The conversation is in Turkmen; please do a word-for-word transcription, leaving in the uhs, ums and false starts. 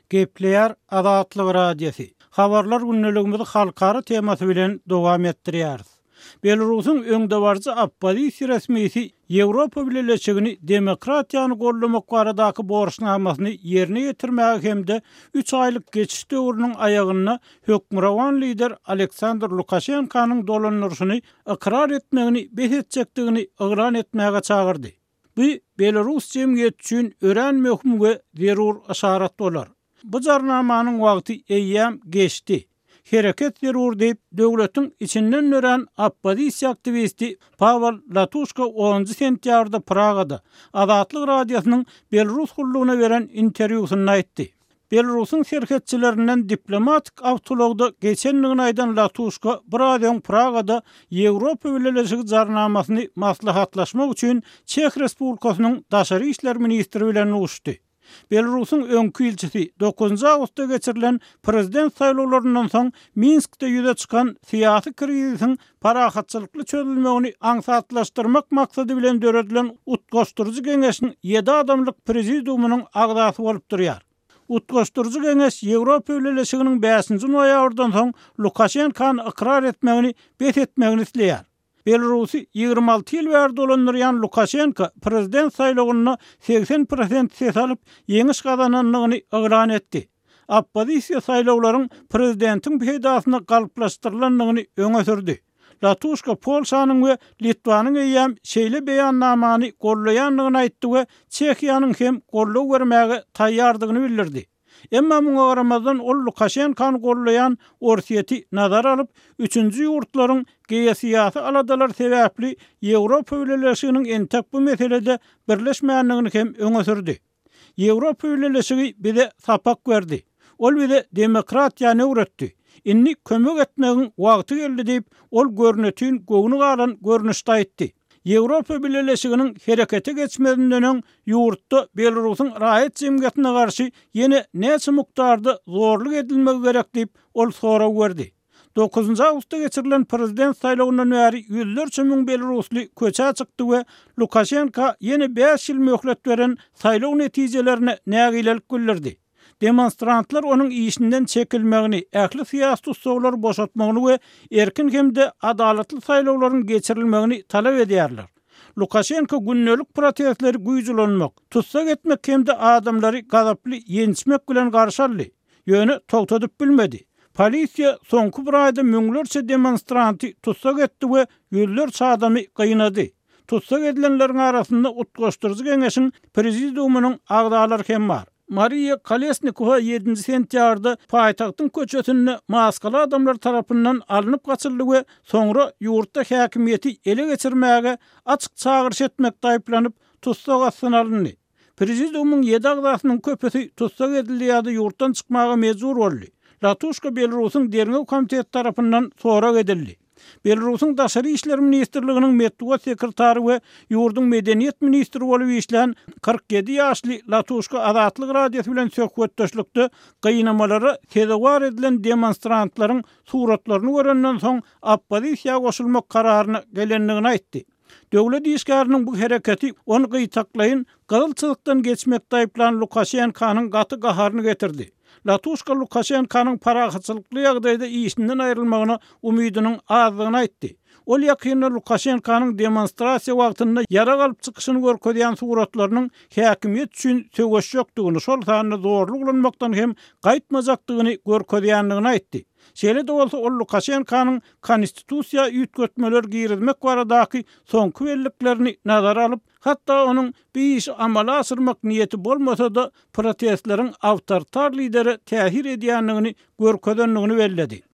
Gepleýär Azatlyk radiosu. Habarlar günneligimizi halkara temasy bilen dowam etdirýärys. Belarusyň öňde barjy oppozisiýa resmisi Ýewropa Birleşigini demokratiýany gollamak baradaky borçnamasyny ýerine ýetirmäge hemde üç aýlyk geçiş döwrüniň aýagyna hökmrawan lider Aleksandr Lukashenkanyň dolanýaryny ikrar etmegini behetjekdigini ygran etmäge çagyrdy. Bu Belarus jemgyýeti üçin ören möhüm we zerur aşarat bolar. Bu jarnamanyň wagty eýýäm geçdi. Hereket zerur diýip döwletiň içinden ören oppozisiýa aktivisti Pavel Latushka onuncu sentýarda Pragada Azatlyk radiosynyň Belarus hullugyna beren interwýusynda aýtdy. Belarusyň şerhetçilerinden diplomatik awtologda geçenliğin aýdan Latushka bir radioň Pragada Ýewropa Birleşigi jarnamasyny maslahatlaşmak üçin Çek Respublikasynyň daşary işler ministri bilen uguşdy. Belarusyň öňkü ilçisi dokuzuncu awgustda geçirilen prezident saýlawlaryndan soň Minskde ýüze çykan syýasy krizisiň parahatçylykly çözülmegini aňsatlaşdyrmak maksady bilen döredilen utgaşdyrjy geňeşiň ýedi adamlyk prezidiumynyň agdasy bolup durýar. Utgaşdyrjy geňeş Ýewropa Birleşiginiň beşinji noýabrdan soň Lukashenkany ikrar etmegini bethetmegini isleýär. Belarusy ýygrima alty ýyl bäri dolandyrýan Lukashenka prezident saýlawyna seksen prosent ses alyp ýeňiş gazananlygyny ygran etdi. Oppozisiýa saýlawlaryň prezidentiň peýdasyna galyplaşdyrylanlygyny öňe sürdi. Latushka Polşanyň we Litvanyň eýýäm şeýle beýannamany gollaýanlygyny aýtdy we Çekiýanyň hem gollaw bermäge taýýardygyny bildirdi. Emma muňa garamazdan ol Lukashenkany gollaýan orsiýeti nazar alyp, üçünji ýurtlaryň geýesiýasy aladalar sebäpli Ýewropa Birleşiginiň entek bu meselede birleşmäänligini hem öňe sürdi. Ýewropa Birleşigi bize sapak berdi. Ol bize demokratiýany öwretdi. Inni kömek etmegiň wagty geldi diýip ol görnetiň göwünü galan görnüşde aýtdy. Ýewropa Birleşiginiň herekete geçmedinden öň ýurtda Belarusyň raýat jemgyýetine garşy ýene näçe mukdarda zorluk edilmegi gerek diýip ol soraw berdi. dokuzuncu awgustda geçirilen prezident saýlawyndan bäri ýüzlerçe müň Belarusly köçe çykdy we Lukashenka ýene beş ýyl möhlet beren saýlaw netijelerine nägilelik bildirdi. Demonstrantlar onun işinden çekilmegini, ähli syýasy tutsaglar boşatmagyny we erkin hemde adalatly saýlawlaryň geçirilmegini talap edýärler. Lukashenka günnelik protestleri güýjülenmek, tutsak etmek hemde adamlary gazaply ýençmek bilen garşaldy. Ýöne togtadyp bilmedi. Polisiýa soňky bir aýda müňlerçe demonstranty tutsak etdi we ýüzlerçe adamy gynady. Tutsak edilenleriň arasynda utgaşdyrjy geňeşiň prezidiumynyň agdalary hem bar. Maria Kolesnikova ýedinji sentýarda paýtagtyň köçesine maskaly adamlar tarapyndan alınıp gaçyldy we soňra ýurtda häkimiýeti ele geçirmäge açyk çağırış etmekde aýplanyp tutsak astyna alındy. Prezidiumyň ýedi agdasynyň köpesi tutsak edildi ýa-da ýurtdan çykmaga mejbur boldy. Latushka Belarusyň dernew komiteti tarapyndan sorak edildi. Belarusyň daşary işler ministrliginiň medeniýet sekretary we ýurdun medeniýet ministri bolup işlän kırk ýedi ýaşly Latushka Azatlyk radiosu bilen söhbetdeşlikde gynamalara tezewar edilen demonstrantlaryň suratlaryny görenden soň oppozisiýa goşulmak kararyna gelenligini aýtdy. Döwlet işgäriniň bu hereketi onu gytaklaýyn gazalçylykdan geçmekde aýplan Lukashenkanyň gaty gaharyny getirdi. Latushka Lukashenkanyň parahatçylykly ýagdaýda işinden aýrylmagyna umydynyň azlygyny aýtdy. Ol ýakynda Lukashenkanyň demonstrasiýa wagtynda ýara galyp çykyşyny görkezýän suratlarynyň häkimiýet üçin söwüş ýokdugyny, şol sany zorluk ulanmakdan hem gaýtmajakdygyny görkezýänligini aýtdy. Şeýle de bolsa ol Lukashenkanyň konstitusiýa ýütgetmeler girizmek baradaky soňky belliklerini nazara alyp, hatda onuň bir iş amala asyrmak niýeti bolmasa da protestleriň awtoritar lideri tähir edýänligini görkezenligini belledi.